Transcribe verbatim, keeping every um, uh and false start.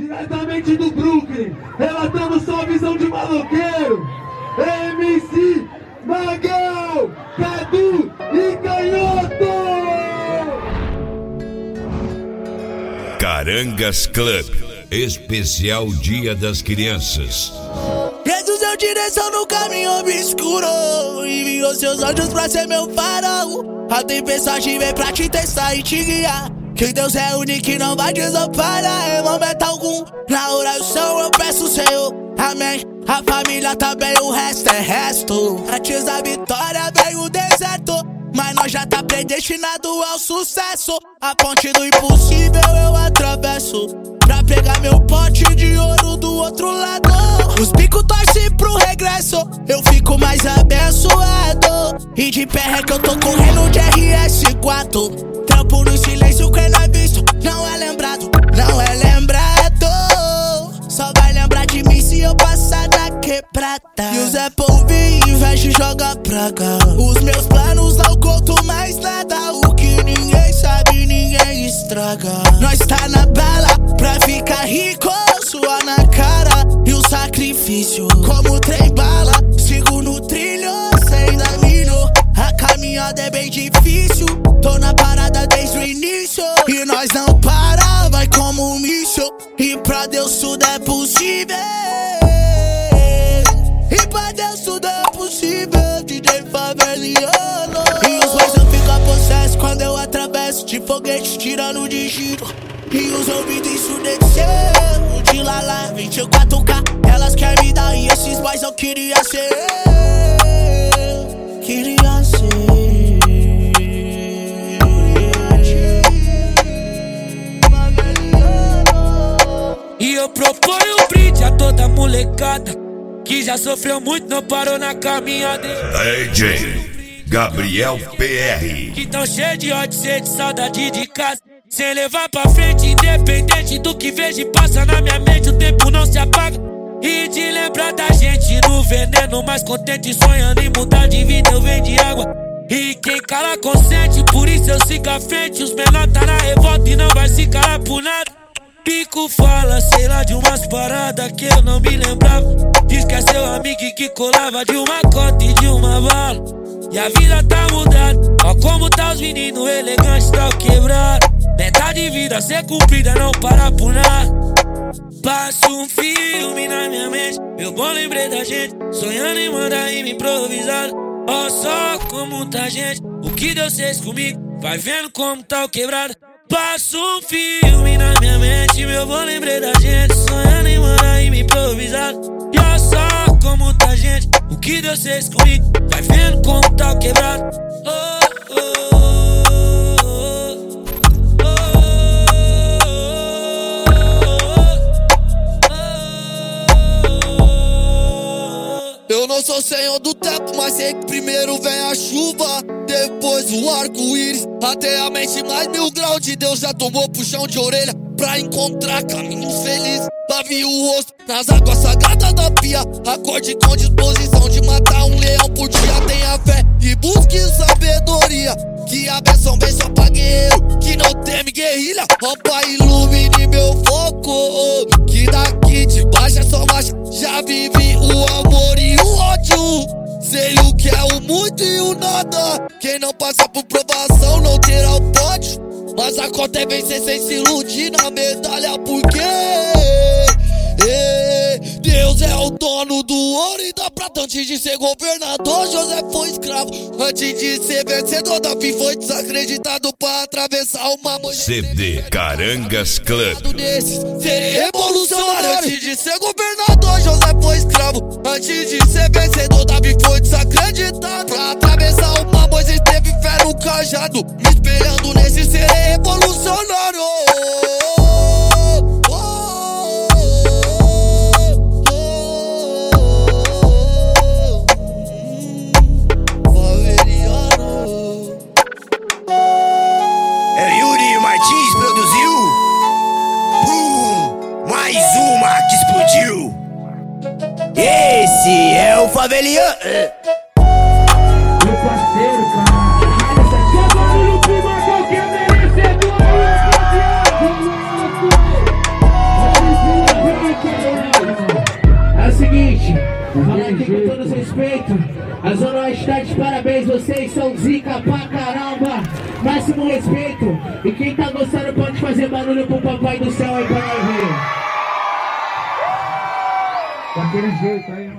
Diretamente do Brooklyn, relatando sua visão de maloqueiro, M C Magal, Cadu e Canhoto! Carangas Club, especial Dia das Crianças. Reduziu direção no caminho obscuro, enviou seus anjos pra ser meu farol. A tempestade vem pra te testar e te guiar, que Deus é único e não vai desamparar em momento algum. Na oração eu peço, Senhor, amém. A família também, o resto é resto. Antes da vitória vem o deserto, mas nós já tá predestinado ao sucesso. A ponte do impossível eu atravesso, pra pegar meu pote de ouro do outro lado. Os picos torcem pro regresso, eu fico mais abençoado. E de pé é que eu tô correndo de R S quatro. Trampo no silêncio, quem não é visto não é lembrado, não é lembrado. Só vai lembrar de mim se eu passar da quebrada. E o Zé Polvinho investe e joga pra cá. Os meus planos não conto mais nada. O que ninguém sabe, ninguém estraga. Nós tá na bala pra ficar rico, suar na cara e o sacrifício. Como trem bala, sigo no trilho, sem dar milho. A caminhada é bem difícil, tô na parada desde o início. E nós não para, vai como um míssil. E pra Deus tudo é possível. E pra Deus tudo é possível, D J Faveliano. E os dois eu fico a possesso quando eu atravesso de foguete tirando de giro. E os ouvidos ensurdecendo de lá lá, vinte e quatro K. Elas querem me dar e esses boys eu queria ser. Queria ser. E eu proponho um brinde a toda molecada que já sofreu muito, não parou na caminhada. D J Gabriel P R, que tão cheio de ódio, cheio de saudade de casa, sem levar pra frente, independente do que vejo e passa na minha mente, o tempo não se apaga. E de lembrar da gente no veneno, mais contente, sonhando em mudar de vida, eu venho de água. E quem cala consente, por isso eu sigo à frente. Os menores tá na revolta e não vai se calar por nada. Pico fala, sei lá, de umas paradas que eu não me lembrava. Diz que é seu amigo que colava de uma cota e de uma bala. E a vida tá mudada, ó como tá os meninos elegantes, tá o quebrado. Meta de vida ser cumprida, não parar por nada. Passo um filme na minha mente, eu bom lembrei da gente, sonhando em mandar rima improvisada. Ó só como tá gente, o que Deus fez comigo, vai vendo como tá o quebrado. Passo um filme na minha mente, meu bom lembrei da gente, sonhando em mandar rima improvisada. E ó só como tá gente, o que Deus fez comigo, vai vendo como tá o quebrado. Oh, oh, oh, oh. Eu não sou senhor do tempo, mas sei que primeiro vem a chuva, depois o arco-íris, até a mente mais mil graus de Deus já tomou puxão de orelha pra encontrar caminhos felizes. Lave o rosto nas águas sagradas da pia, acorde com disposição de matar um leão por dia. Tenha fé e busque sabedoria, que a benção vem só pra guerreiro que não teme guerrilha. Ó Pai, ilumine meu foco, que daqui de baixo é só marcha. Já vivi o amor e o ódio, sei o que é o muito e o nada. Quem não passa por provação não terá o pódio, mas a conta é vencer sem se iludir na medalha. Porque é, Deus é o dono do ouro e da prata. Antes de ser governador, José foi escravo. Antes de ser vencedor, Davi foi desacreditado pra atravessar uma montanha. C D Carangas Club. Serei revolucionário. Antes de ser governador, José foi escravo. Antes de ser vencedor, Davi foi desacreditado pra atravessar uma Moisés teve fé no cajado. Me espelhando nesse serei revolucionário. Esse é o Faveliano. Meu parceiro, cara. Joga barulho pro Magal que é merecedor. aqui com todo respeito. A Zona Oeste tá de parabéns, vocês são zica pra caramba. Máximo respeito. E quem tá gostando pode fazer barulho pro papai do céu aí pra nós ver. Daquele jeito aí.